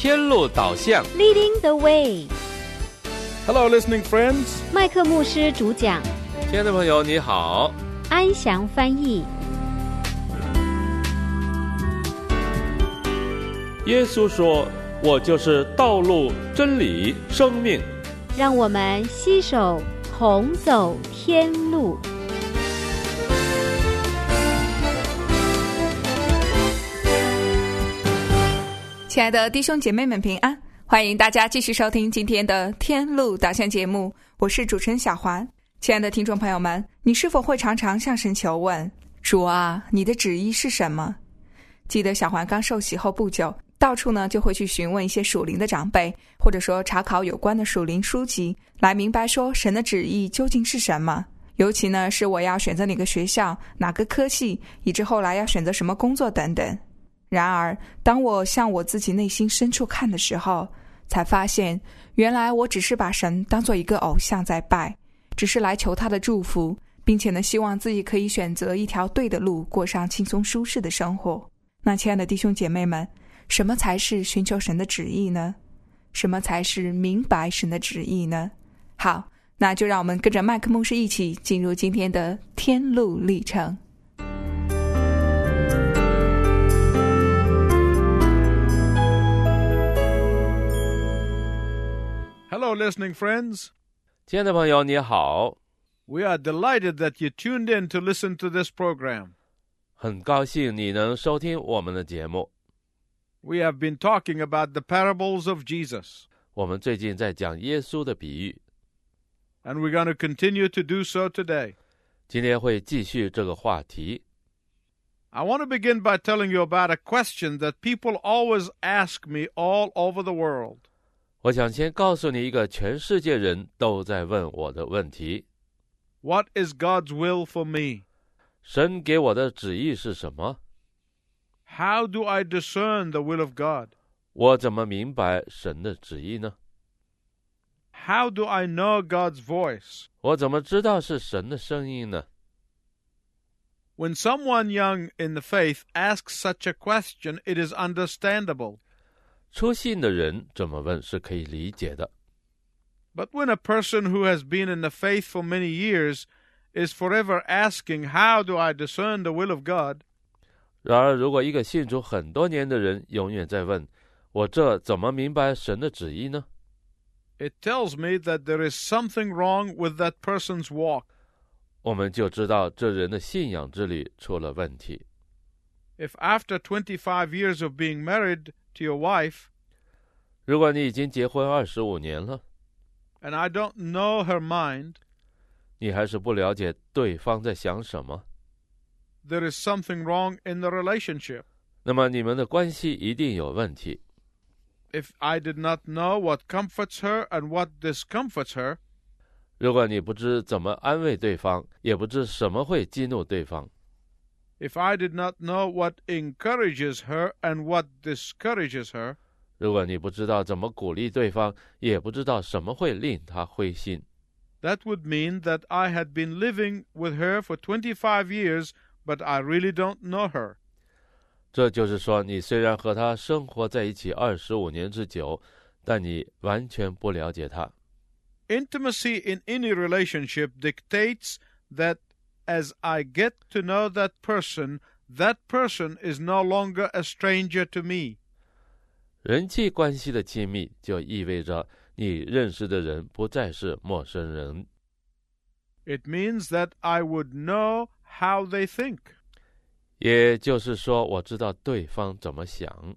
天路导向 Leading the Way。 Hello, listening friends. 麦克牧师主讲， 亲爱的朋友你好， 安详翻译。 耶稣说，我就是道路、真理、生命。 让我们携手同走天路。 亲爱的弟兄姐妹们平安，欢迎大家继续收听今天的天路导向节目，我是主持人小环。亲爱的听众朋友们，你是否会常常向神求问，主啊，你的旨意是什么？记得小环刚受洗后不久，到处呢就会去询问一些属灵的长辈，或者说查考有关的属灵书籍，来明白说神的旨意究竟是什么。尤其呢是我要选择哪个学校、哪个科系，以至后来要选择什么工作等等。然而当我向我自己内心深处看的时候，才发现原来我只是把神当作一个偶像在拜，只是来求他的祝福，并且呢希望自己可以选择一条对的路，过上轻松舒适的生活。那亲爱的弟兄姐妹们，什么才是寻求神的旨意呢？什么才是明白神的旨意呢？好，那就让我们跟着麦克牧师一起进入今天的天路历程。 Hello, listening friends. 亲爱的朋友你好， We are delighted that you tuned in to listen to this program. 很高兴你能收听我们的节目。 We have been talking about the parables of Jesus, 我们最近在讲耶稣的比喻， and we're going to continue to do so today. 今天会继续这个话题。 I want to begin by telling you about a question that people always ask me all over the world. 我想先告诉你一个全世界人都在问我的问题。 What is God's will for me? 神给我的旨意是什么？ How do I discern the will of God? 我怎么明白神的旨意呢？ How do I know God's voice? 我怎么知道是神的声音呢？ When someone young in the faith asks such a question, it is understandable. 初信的人这么问是可以理解的， But when a person who has been in the faith for many years is forever asking, how do I discern the will of God? 然而如果一个信主很多年的人永远在问，我这怎么明白神的旨意呢？ It tells me that there is something wrong with that person's walk. 我们就知道这人的信仰之旅出了问题。 If after 25 years of being married to your wife, 如果你已经结婚25年了， and I don't know her mind, 你还是不了解对方在想什么， there is something wrong in the relationship. 那么你们的关系一定有问题。 If I did not know what comforts her and what discomforts her, 如果你不知怎么安慰对方，也不知什么会激怒对方， if I did not know what encourages her and what discourages her, 如果你不知道怎么鼓励对方，也不知道什么会令他灰心， that would mean that I had been living with her for 25 years, but I really don't know her. 这就是说，你虽然和他生活在一起25年之久，但你完全不了解他。 Intimacy in any relationship dictates that as I get to know that person is no longer a stranger to me. 人际关系的亲密就意味着你认识的人不再是陌生人。 It means that I would know how they think. 也就是说，我知道对方怎么想，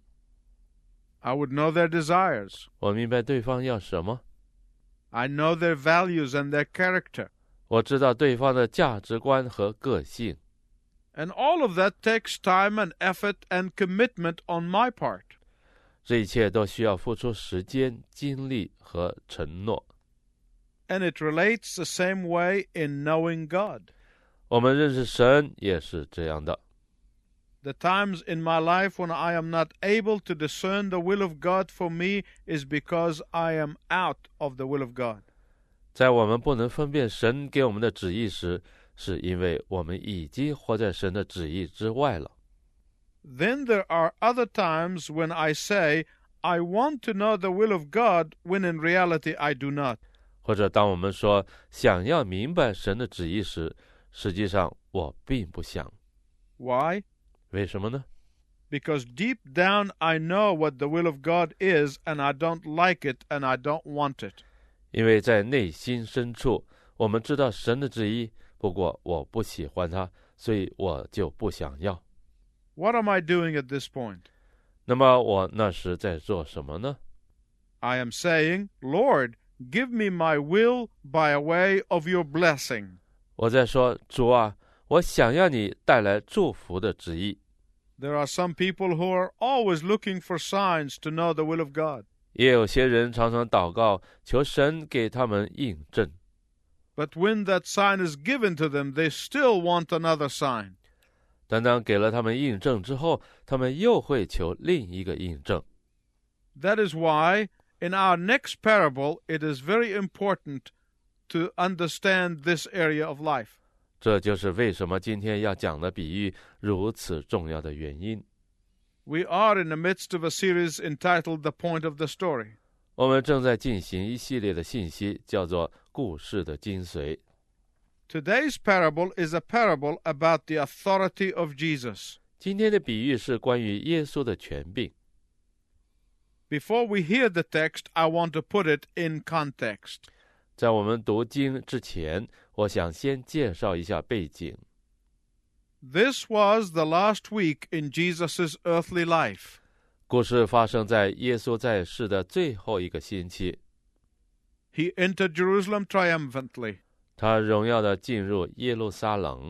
I would know their desires. 我明白对方要什么， I know their values and their character. 我知道对方的价值观和个性。 And all of that takes time and effort and commitment on my part. 这一切都需要付出时间、精力和承诺。 And it relates the same way in knowing God. 我们认识神也是这样的。 The times in my life when I am not able to discern the will of God for me is because I am out of the will of God. 在我们不能分辨神给我们的旨意时，是因为我们已经活在神的旨意之外了。 Then there are other times when I say, I want to know the will of God when in reality I do not. 或者当我们说想要明白神的旨意时，实际上我并不想。 Why? 为什么呢？ Because deep down I know what the will of God is, and I don't like it, and I don't want it. 因为在内心深处，我们知道神的旨意，不过我不喜欢它，所以我就不想要。 What am I doing at this point? 那么我那时在做什么呢？ I am saying, Lord, give me my will by a way of your blessing. 我在说，主啊，我想要你带来祝福的旨意。 There are some people who are always looking for signs to know the will of God. 也有些人常常祷告，求神给他们印证。 But when that sign is given to them, they still want another sign. 但当给了他们印证之后，他们又会求另一个印证。 That is why in our next parable, it is very important to understand this area of life. 这就是为什么今天要讲的比喻如此重要的原因。 We are in the midst of a series entitled The Point of the Story. 我们正在进行一系列的信息，叫做故事的精髓。 Today's parable is a parable about the authority of Jesus. 今天的比喻是关于耶稣的权柄。 Before we hear the text, I want to put it in context. 在我们读经之前，我想先介绍一下背景。 This was the last week in Jesus' earthly life. 故事发生在耶稣在世的最后一个星期。 He entered Jerusalem triumphantly. 他荣耀地进入耶路撒冷，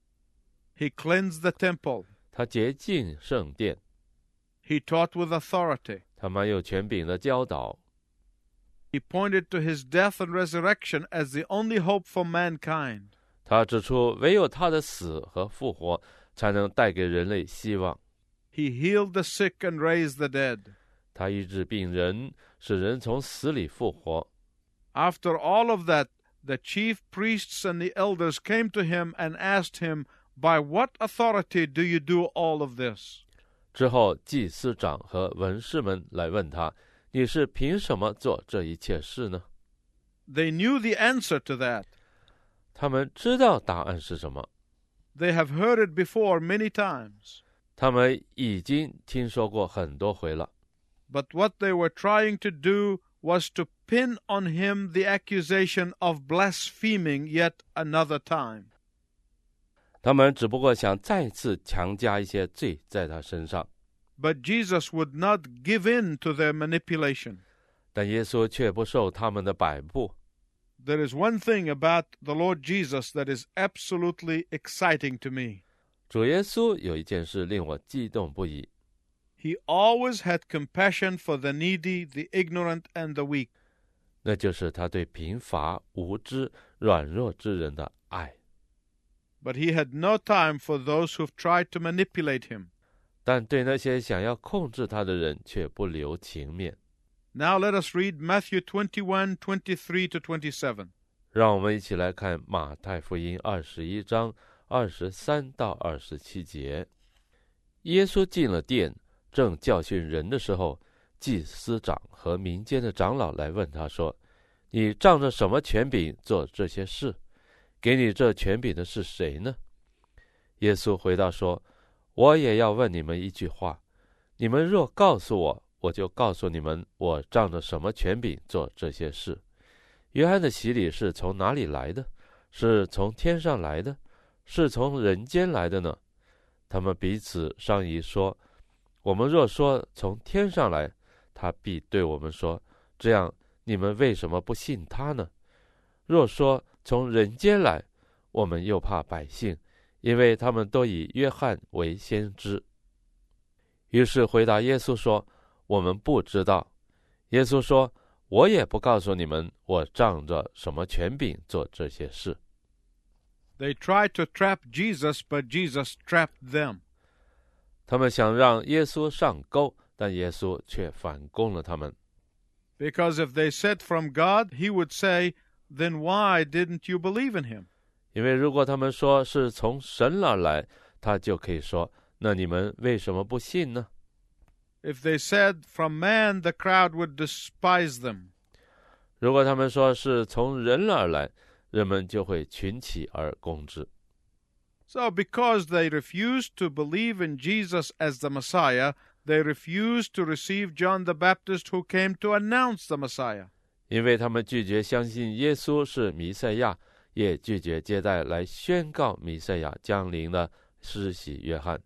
He cleansed the temple. 他洁净圣殿， He taught with authority. 他蛮有权柄的教导。 He pointed to his death and resurrection as the only hope for mankind. 他指出，唯有他的死和复活才能带给人类希望。 He healed the sick and raised the dead. 他医治病人，使人从死里复活。 After all of that, the chief priests and the elders came to him and asked him, By what authority do you do all of this? 之后，祭司长和文士们来问他：“你是凭什么做这一切事呢？” They knew the answer to that. 他们知道答案是什么， They have heard it before many times. 他们已经听说过很多回了。 But what they were trying to do was to pin on him the accusation of blaspheming yet another time. 他们只不过想再次强加一些罪在他身上， But Jesus would not give in to their manipulation. 但耶稣却不受他们的摆布。 There is one thing about the Lord Jesus that is absolutely exciting to me. 主耶稣有一件事令我激动不已， He always had compassion for the needy, the ignorant, and the weak. 那就是他对贫乏、无知、软弱之人的爱。 But he had no time for those who've tried to manipulate him. 但对那些想要控制他的人却不留情面。 Now let us read Matthew 21:23 to 27. 让我们一起来看马太福音21章23到27节。耶稣进了殿，正教训人的时候，祭司长和民间的长老来问他说：“你仗着什么权柄做这些事？给你这权柄的是谁呢？”耶稣回答说：“我也要问你们一句话，你们若告诉我，我就告诉你们，我仗着什么权柄做这些事。约翰的洗礼是从哪里来的？是从天上来的？是从人间来的呢？”他们彼此商议说：“我们若说从天上来，他必对我们说，这样你们为什么不信他呢？若说从人间来，我们又怕百姓，因为他们都以约翰为先知。”于是回答耶稣说：“我们不知道。”耶稣说：“我也不告诉你们，我仗着什么权柄做这些事。” They tried to trap Jesus, but Jesus trapped them. 他们想让耶稣上钩，但耶稣却反攻了他们。 Because if they said from God, he would say, Then why didn't you believe in him? 因为如果他们说是从神而来，他就可以说：“那你们为什么不信呢？” If they said from man, the crowd would despise them. 如果他们说是从人而来，人们就会群起而攻之。 So because they refused to believe in Jesus as the Messiah, they refused to receive John the Baptist who came to announce the Messiah. 因为他们拒绝相信耶稣是弥赛亚，也拒绝接待来宣告弥赛亚降临的施洗约翰。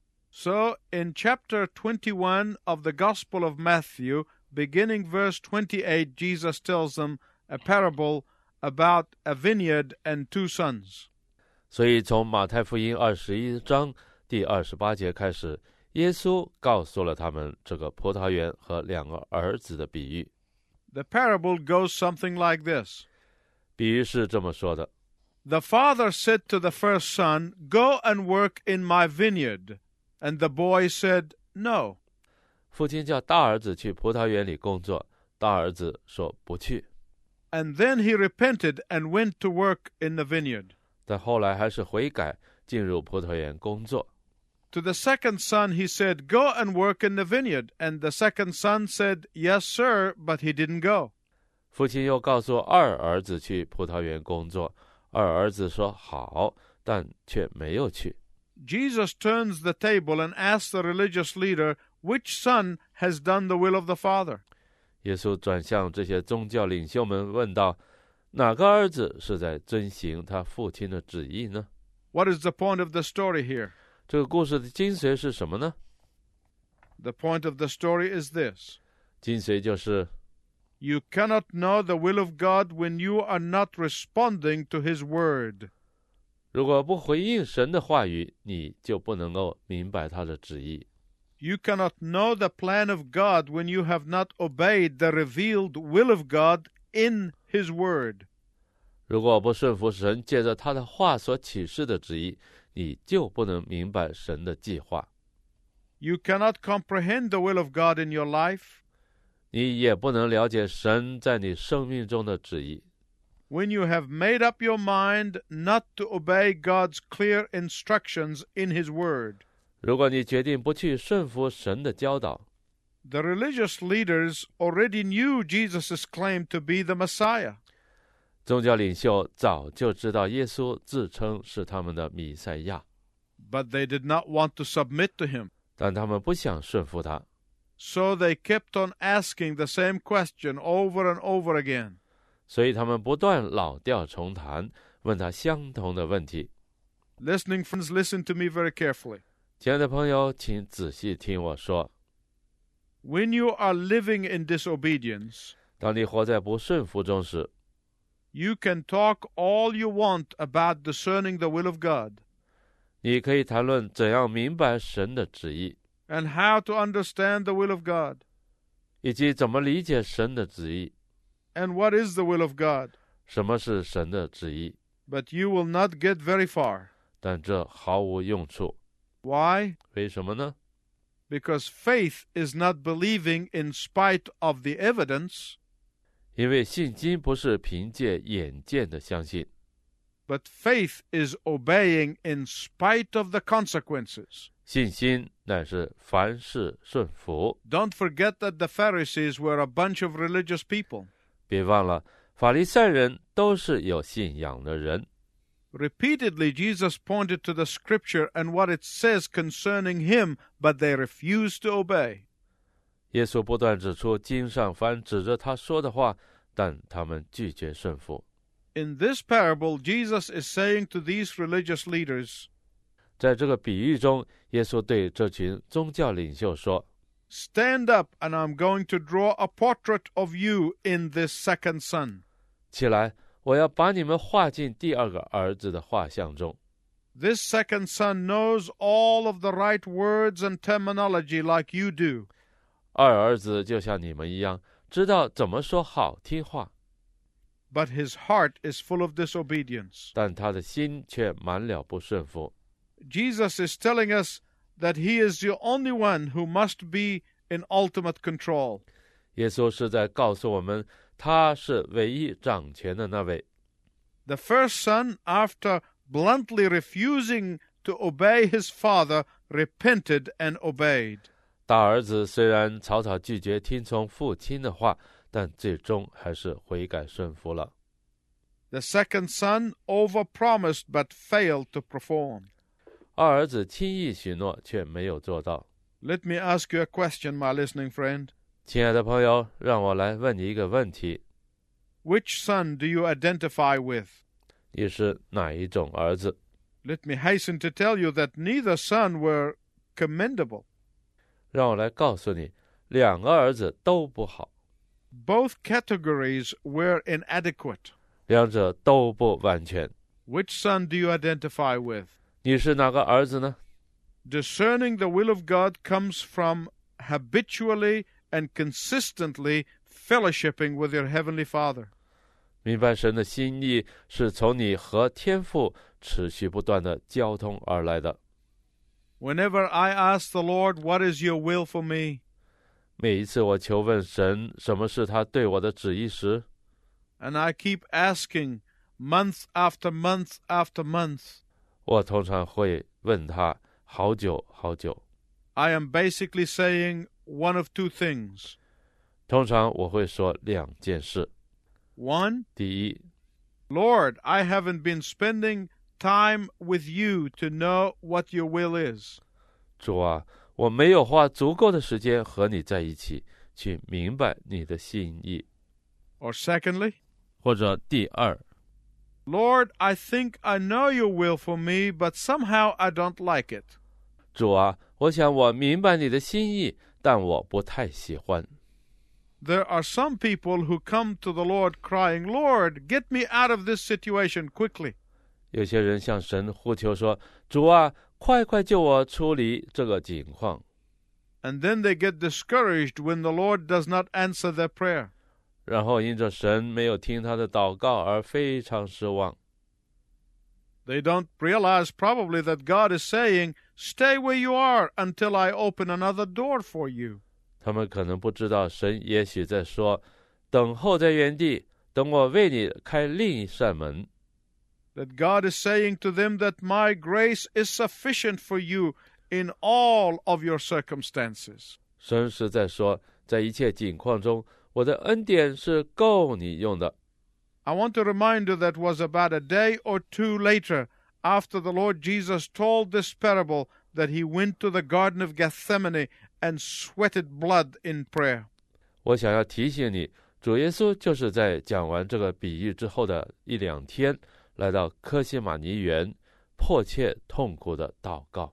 So in chapter 21 of the Gospel of Matthew, beginning verse 28, Jesus tells them a parable about a vineyard and two sons. 所以从马太福音21章第28节开始，耶稣告诉了他们这个葡萄园和两个儿子的比喻。 The parable goes something like this. 比喻是这么说的： The father said to the first son, Go and work in my vineyard. And the boy said, No. 父亲叫大儿子去葡萄园里工作，大儿子说不去。 And then he repented and went to work in the vineyard. 但后来还是悔改，进入葡萄园工作。 To the second son he said, Go and work in the vineyard. And the second son said, Yes, sir, but he didn't go. 父亲又告诉二儿子去葡萄园工作，二儿子说好，但却没有去。 Jesus turns the table and asks the religious leader, Which son has done the will of the Father? 耶稣转向这些宗教领袖们问道：哪个儿子是在遵行他父亲的旨意呢？ What is the point of the story here? 这个故事的精髓是什么呢？ The point of the story is this. 精髓就是 You cannot know the will of God when you are not responding to His word. 如果不回应神的话语，你就不能够明白他的旨意。 You cannot know the plan of God when you have not obeyed the revealed will of God in His word. 如果不顺服神借着他的话所启示的旨意，你就不能明白神的计划。 You cannot comprehend the will of God in your life 你也不能了解神在你生命中的旨意。 when you have made up your mind not to obey God's clear instructions in His word. 如果你决定不去顺服神的教导， The religious leaders already knew Jesus' claim to be the Messiah. 宗教领袖早就知道耶稣自称是他们的弥赛亚， But they did not want to submit to Him. 但他们不想顺服他， So they kept on asking the same question over and over again. 所以他们不断老调重弹，问他相同的问题。 Listening friends, listen to me very carefully. 亲爱的朋友，请仔细听我说， When you are living in disobedience, 当你活在不顺服中时， you can talk all you want about discerning the will of God 你可以谈论怎样明白神的旨意， and how to understand the will of God 以及怎么理解神的旨意， and what is the will of God. 什么是神的旨意， But you will not get very far. 但这毫无用处。 Why? 为什么呢？ Because faith is not believing in spite of the evidence, 因为信心不是凭借眼见的相信， but faith is obeying in spite of the consequences. 信心乃是凡事顺服。 Don't forget that the Pharisees were a bunch of religious people. 别忘了，法利赛人都是有信仰的人。 Repeatedly, Jesus pointed to the scripture and what it says concerning him, but they refused to obey. 耶稣不断指出经上凡指着他说的话，但他们拒绝顺服。 In this parable, Jesus is saying to these religious leaders, 在这个比喻中，耶稣对这群宗教领袖说： Stand up, and I'm going to draw a portrait of you in this second son. 起来，我要把你们画进第二个儿子的画像中。 This second son knows all of the right words and terminology like you do. 二儿子就像你们一样，知道怎么说好听话， But his heart is full of disobedience. 但他的心却满了不顺服。 Jesus is telling us that he is the only one who must be in ultimate control. 耶稣是在告诉我们，他是唯一掌权的那位。 The first son, after bluntly refusing to obey his father, repented and obeyed. 大儿子虽然草草拒绝听从父亲的话，但最终还是悔改顺服了。 The second son overpromised but failed to perform. 二儿子轻易许诺，却没有做到。 Let me ask you a question, my listening friend. 亲爱的朋友，让我来问你一个问题： Which son do you identify with? 你是哪一种儿子？ Let me hasten to tell you that neither son were commendable. 让我来告诉你，两个儿子都不好， Both categories were inadequate. 两者都不完全。 Which son do you identify with? 你是哪个儿子呢？ Discerning the will of God comes from habitually and consistently fellowshipping with your Heavenly Father. 明白神的心意是从你和天父持续不断的交通而来的。 Whenever I ask the Lord, what is your will for me? 每一次我求问神什么是他对我的旨意时， And I keep asking month after month after month, 我通常会问他好久好久。 I am basically saying one of two things. 通常我会说两件事。 One, 第一， Lord, I haven't been spending time with you to know what your will is. 主啊，我没有花足够的时间和你在一起，去明白你的心意。 Or secondly, 或者第二， Lord, I think I know your will for me, but somehow I don't like it. 主啊，我想我明白你的心意，但我不太喜欢。 There are some people who come to the Lord crying, Lord, get me out of this situation quickly. 有些人向神呼求说：“主啊，快快救我出离这个境况。” And then they get discouraged when the Lord does not answer their prayer. 然后因着神没有听他的祷告而非常失望。 They don't realize probably that God is saying, stay where you are until I open another door for you. 他们可能不知道，神也许在说：“等候在原地，等我为你开另一扇门。” That God is saying to them that my grace is sufficient for you in all of your circumstances. 神是在说，在一切境况中，我的恩典是够你用的。 I want to remind you that was about a day or two later, after the Lord Jesus told this parable, that he went to the Garden of Gethsemane and sweated blood in prayer. 我想要提醒你，主耶稣就是在讲完这个比喻之后的一两天，来到客西马尼园，迫切痛苦的祷告。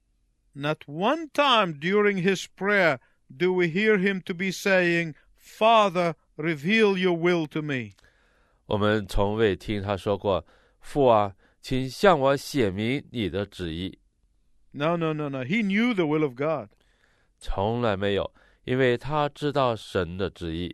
Not one time during his prayer do we hear him to be saying, Father, reveal your will to me. 我们从未听他说过：“父啊，请向我显明你的旨意。” No. He knew the will of God. 从来没有，因为他知道神的旨意。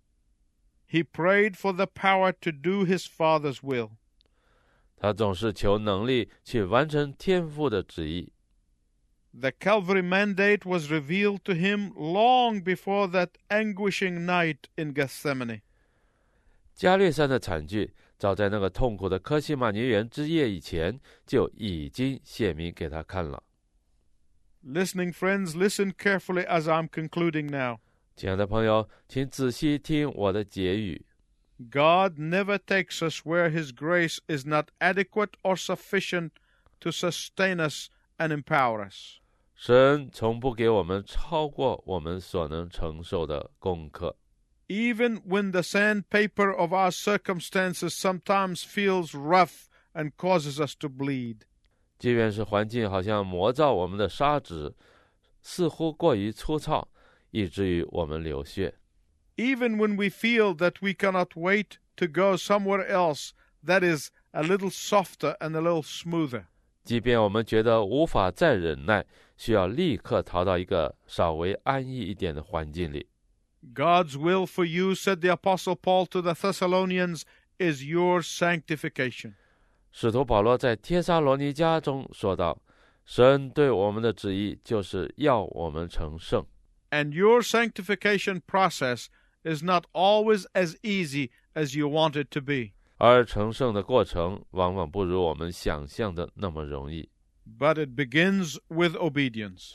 He prayed for the power to do his Father's will. 他总是求能力去完成天父的旨意。 The Calvary mandate was revealed to him long before that anguishing night in Gethsemane. 加略山的惨剧，早在那个痛苦的客西马尼园之夜以前，就已经显明给他看了。 Listening friends, listen carefully as I'm concluding now. 亲爱的朋友，请仔细听我的结语。 God never takes us where his grace is not adequate or sufficient to sustain us and empower us. 神从不给我们超过我们所能承受的功课。 Even when the sandpaper of our circumstances sometimes feels rough and causes us to bleed. 即便是环境好像磨造我们的砂纸，似乎过于粗糙，以至于我们流血。 Even when we feel that we cannot wait to go somewhere else that is a little softer and a little smoother. 即便我们觉得无法再忍耐，需要立刻逃到一个稍微安逸一点的环境里。 God's will for you, said the Apostle Paul to the Thessalonians, is your sanctification. 使徒保罗在帖撒罗尼迦中说道：“神对我们的旨意就是要我们成圣。” And your sanctification process is not always as easy as you want it to be. 而成圣的过程往往不如我们想象的那么容易。 But it begins with obedience.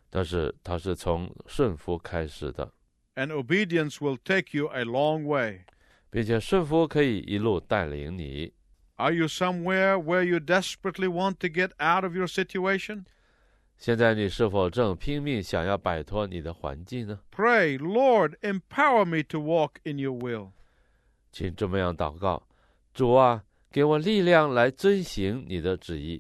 但是它是从顺服开始的， and obedience will take you a long way. 并且顺服可以一路带领你。 Are you somewhere where you desperately want to get out of your situation? 现在你是否正拼命想要摆脱你的环境呢？ Pray, Lord, empower me to walk in your will. 请这么样祷告：主啊，给我力量来遵行你的旨意。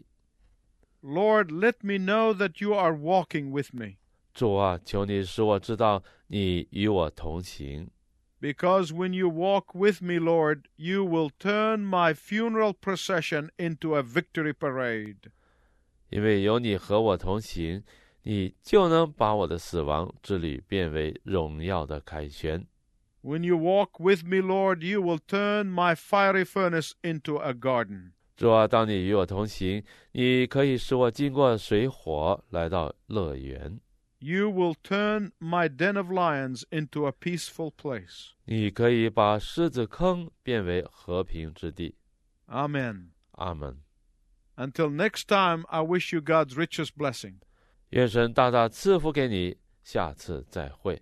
Lord, let me know that you are walking with me. 主啊，求你使我知道你与我同行。 Because when you walk with me, Lord, you will turn my funeral procession into a victory parade. 因为有你和我同行，你就能把我的死亡之旅变为荣耀的凯旋。 When you walk with me, Lord, you will turn my fiery furnace into a garden. 主啊，当你与我同行，你可以使我经过水火来到乐园。 You will turn my den of lions into a peaceful place. 你可以把狮子坑变为和平之地。 Amen. 阿门。 Until next time, I wish you God's richest blessing. 愿神大大赐福给你，下次再会。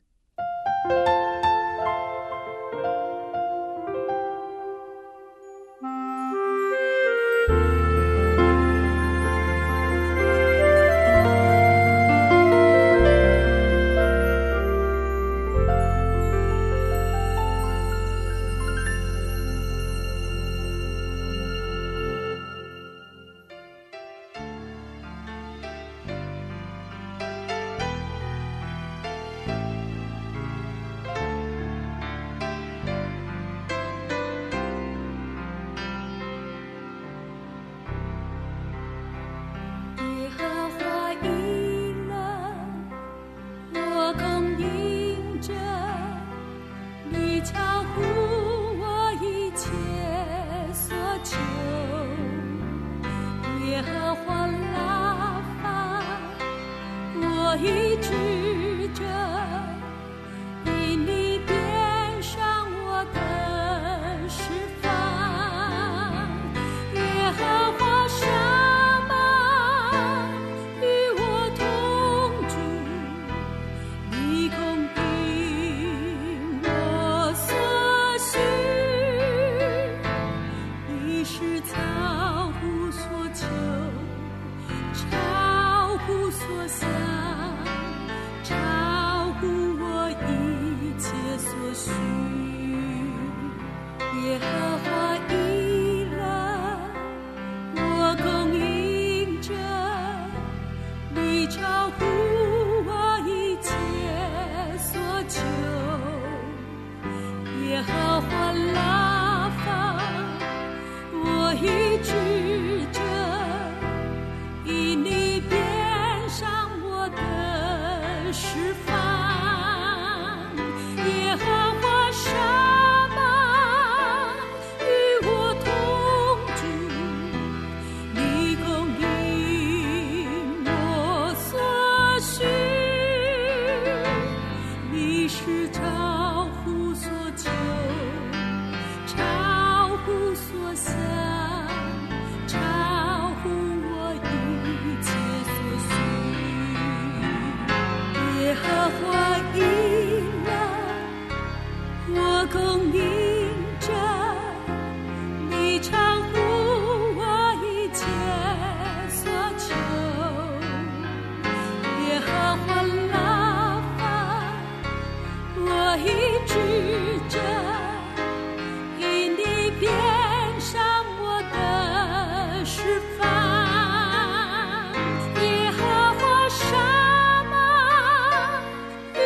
耶和华什么与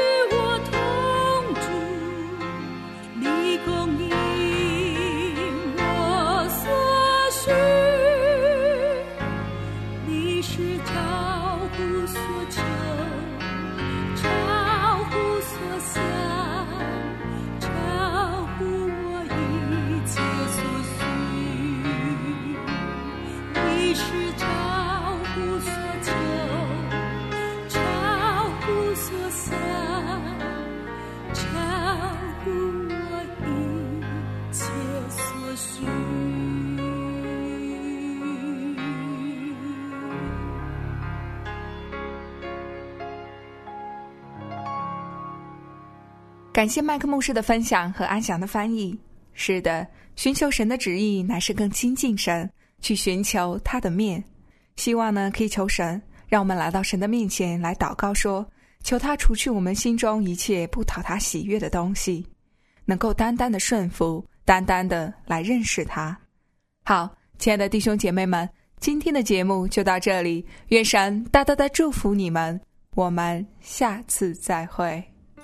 感谢麦克牧师的分享和安详的翻译。是的，寻求神的旨意乃是更亲近神，去寻求他的面。希望呢可以求神让我们来到神的面前来祷告，说求他除去我们心中一切不讨他喜悦的东西，能够单单的顺服，单单的来认识他。好，亲爱的弟兄姐妹们，今天的节目就到这里，愿神大大的祝福你们，我们下次再会。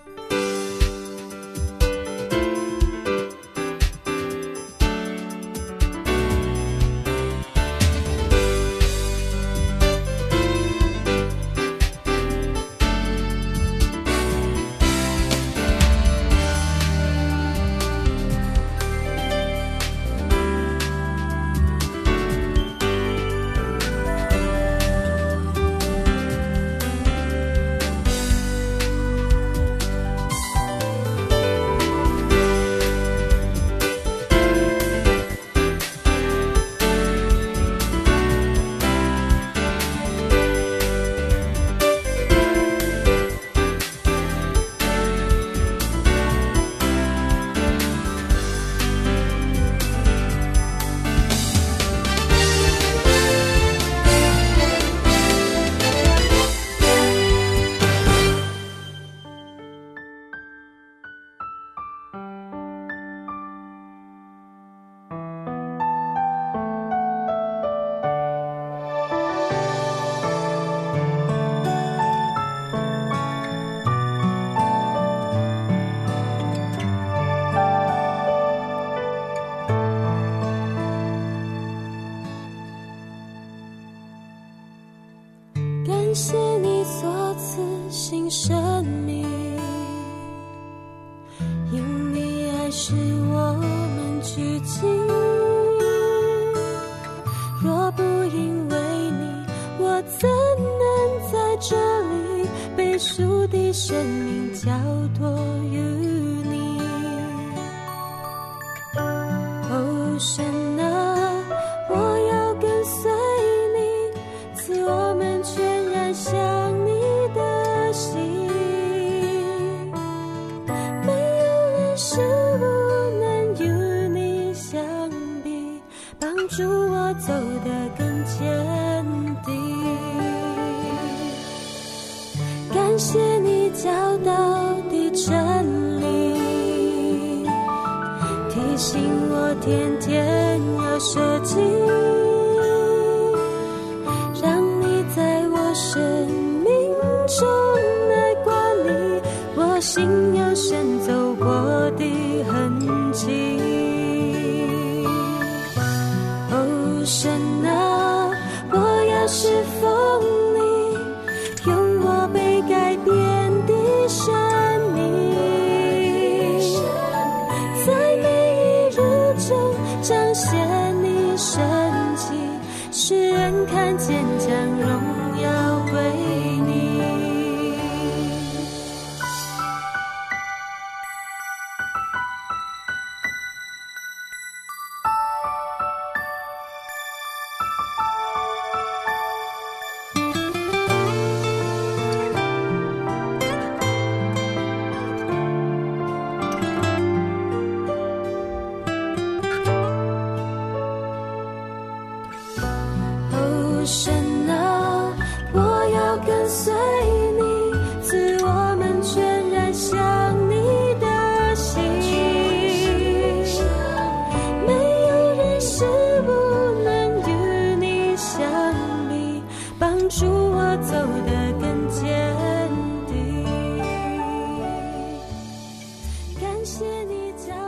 感谢你所赐新生命，因你爱使我们聚集。若不因为你，我怎能在这里被赎的生命交托于你？哦，神啊，我要跟随你，赐我们全然像你的心。没有人是不能与你相比，帮助我走得更坚定。感谢你教导的真理，提醒我天天要舍己，让你在我生命中来管理，我心有神走过的痕迹。哦，神啊，我要侍奉你，用我被改变的生命，在每一日中彰显你神迹，使人看见将荣耀归你。哦，神啊，我要跟随你，赐我们全然像你的心。没有人是不能与你相比，帮助我走得更坚定。感谢你教